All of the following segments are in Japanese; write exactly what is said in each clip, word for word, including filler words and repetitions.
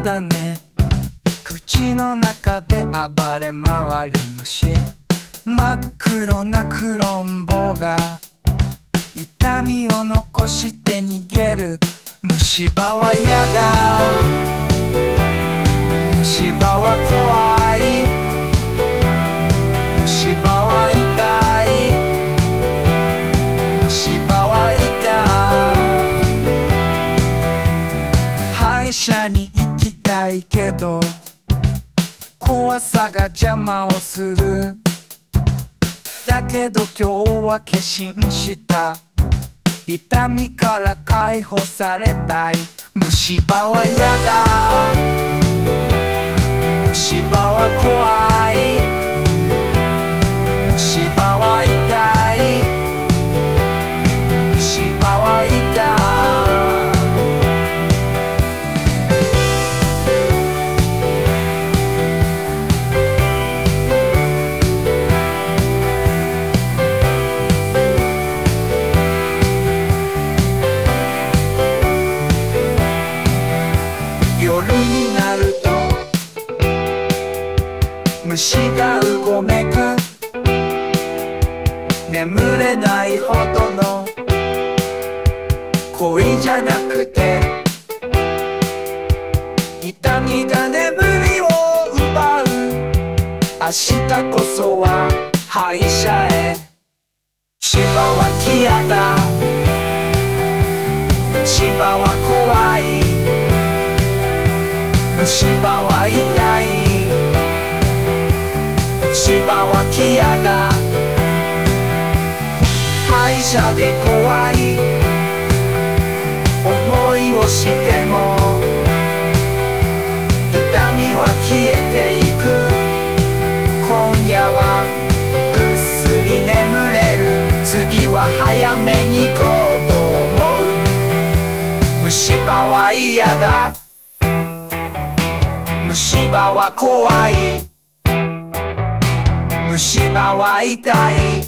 だね。口の中で暴れ回る虫、真っ黒なクロンボが痛みを残して逃げる。虫歯は嫌だ、虫歯は怖い、虫歯は痛い、虫歯は痛い。歯医者に行きたいけど怖さが邪魔をする。だけど今日は決心した、痛みから解放されたい。虫歯は嫌だ、虫歯は怖い、虫歯は痛い、虫歯は痛い。夜になると虫がうごめく、眠れないほどの恋じゃなくて痛みが眠りを奪う。明日こそは歯医者へ。虫歯は嫌だ、虫歯は怖い、虫歯は痛い、虫歯は嫌だ。歯医者で怖い思いをしても痛みは消えていく。今夜はぐっすり眠れる。次は早めに行こうと思う。虫歯は嫌だ、虫歯は怖い、虫歯は痛い、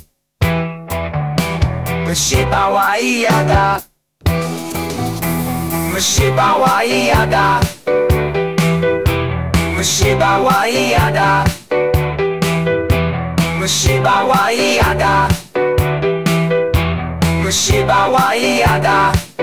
虫歯は嫌だ、虫歯は嫌だ、虫歯は嫌だ、虫歯は嫌だ、虫歯は嫌だ。